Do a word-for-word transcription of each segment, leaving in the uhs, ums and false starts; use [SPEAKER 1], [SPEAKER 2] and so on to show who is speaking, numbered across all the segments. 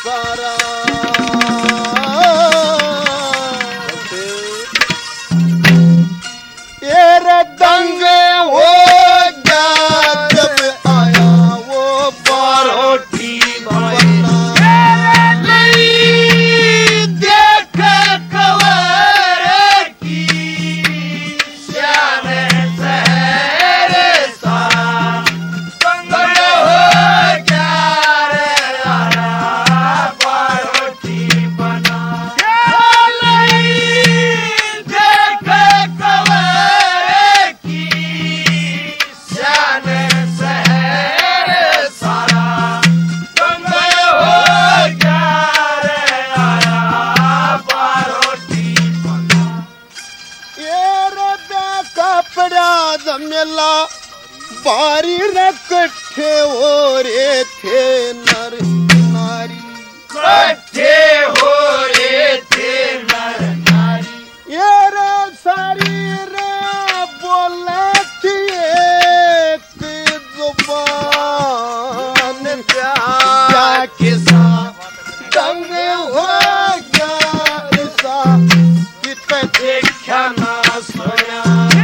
[SPEAKER 1] सारा ये दंग हो गया जब आया वो बारोटी बना देख कवर की शान शहर सारा दंग हो गया रे आया बारोटी बना देख कवर की शान शहर सारा दंग हो गया रे आया बारोटी बना ये रब्या कपड़ा जमेला बारी रखठे हो रे थे नर नारी कट्ठे हो रे थे नर नारी ये रे सारी रे बोले थी एक जुबान प्यार के साथ दंग हो गया ऐसा कि ते देखा ना सोया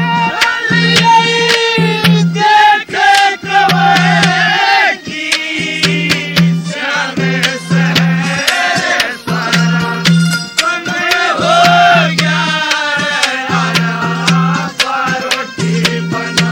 [SPEAKER 1] देख कवर की शान शहर सारा दंग हो गया रे आया बारोटी बना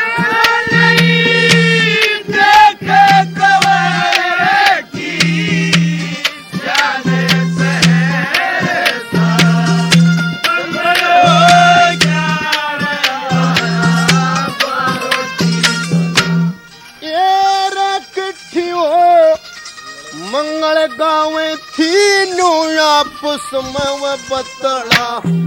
[SPEAKER 1] देख कवर की शान शहर सारा दंग हो गया रे आया बारोटी ये रखठी हो मंगल गाँव थी नु आपस में वो बतला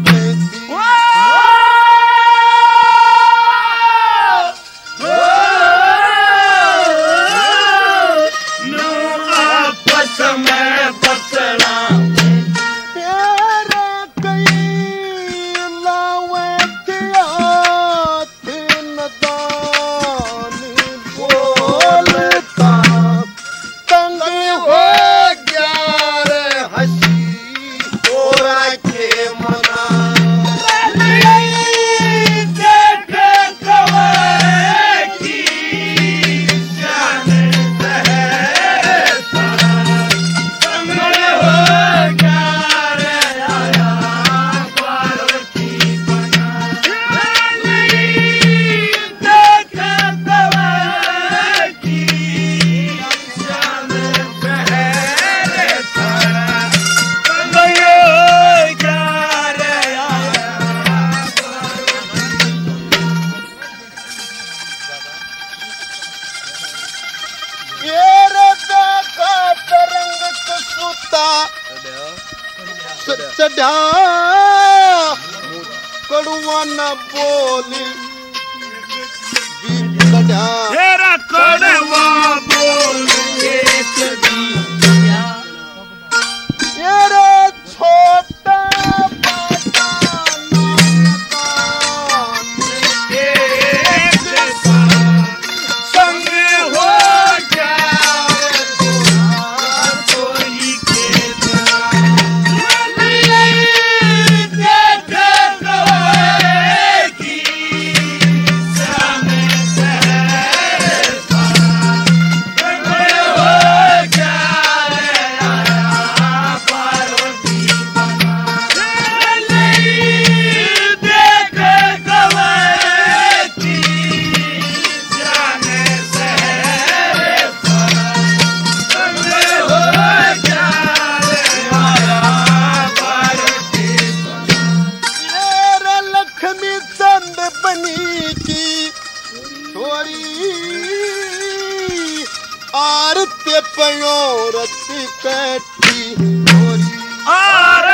[SPEAKER 1] आपस में बतला प्यारा कई लावे थे नदानी बोलता तंग हो गया रे हसी और के मना देख कवर की शान शहर सारा दंग हो गया रे आया बारोटी बना देख कवर की शान शहर सारा दंग हो गया रे ये रब्या का तरंग सुता चढ़ा कड़ुआ न बोली गीत कढ़ा
[SPEAKER 2] तेरा कड़वा बोल
[SPEAKER 1] ये रे छोटा बाटा
[SPEAKER 2] एक संग हो गया कोई के
[SPEAKER 1] देख कवर की शान शहर सारा दंग हो गया रे आया बारोटी बना देख कवर की शान शहर सारा दंग हो गया रे आया बारोटी ये लक्ष्मी चंद बनी की छोरी आरती पयोरत कटी छोरी
[SPEAKER 2] आर